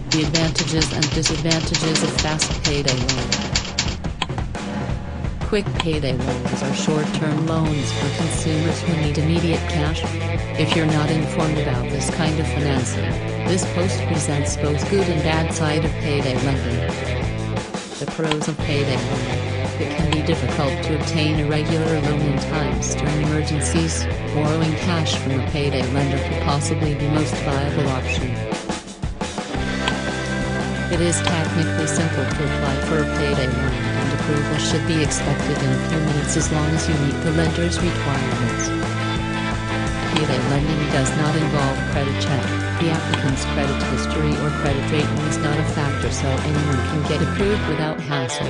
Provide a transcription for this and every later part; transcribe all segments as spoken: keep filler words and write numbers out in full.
The advantages and disadvantages of fast payday loans. Quick payday loans are short-term loans for consumers who need immediate cash. If you're not informed about this kind of financing, this post presents both good and bad side of payday lending. The pros of payday loan. It can be difficult to obtain a regular loan in times during emergencies. Borrowing cash from a payday lender could possibly be the most viable option. It is technically simple to apply for a payday loan, and approval should be expected in a few minutes as long as you meet the lender's requirements. Payday lending does not involve credit check. The applicant's credit history or credit rating is not a factor, so anyone can get approved without hassle.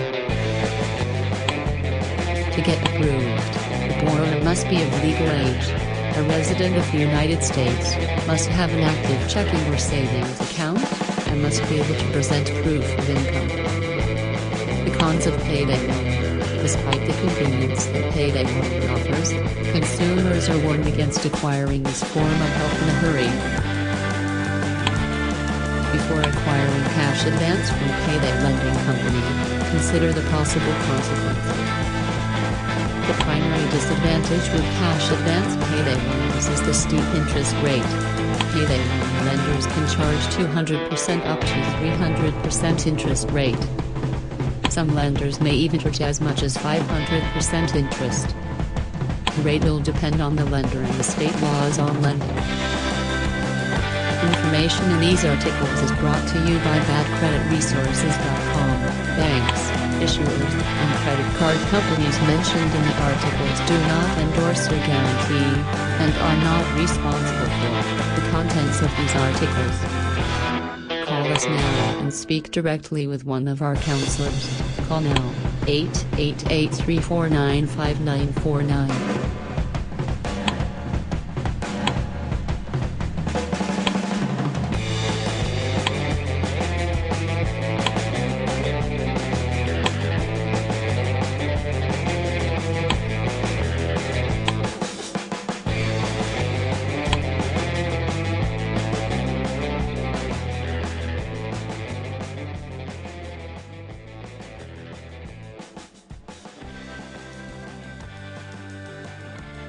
To get approved, the borrower must be of legal age, a resident of the United States, must have an active checking or savings account, and must be able to present proof of income. The cons of payday loan. Despite the convenience that payday loan offers, consumers are warned against acquiring this form of help in a hurry. Before acquiring cash advance from a payday lending company, consider the possible consequences. The primary disadvantage with cash advance payday loans is the steep interest rate. Payday loan lenders can charge two hundred percent up to three hundred percent interest rate. Some lenders may even charge as much as five hundred percent interest. The rate will depend on the lender and the state laws on lending. Information in these articles is brought to you by bad credit resources dot com. Banks, issuers, and credit card companies mentioned in the articles do not endorse or guarantee, and are not responsible for, the contents of these articles. Call us now and speak directly with one of our counselors. Call now, eight eight eight, three four nine, five nine four nine.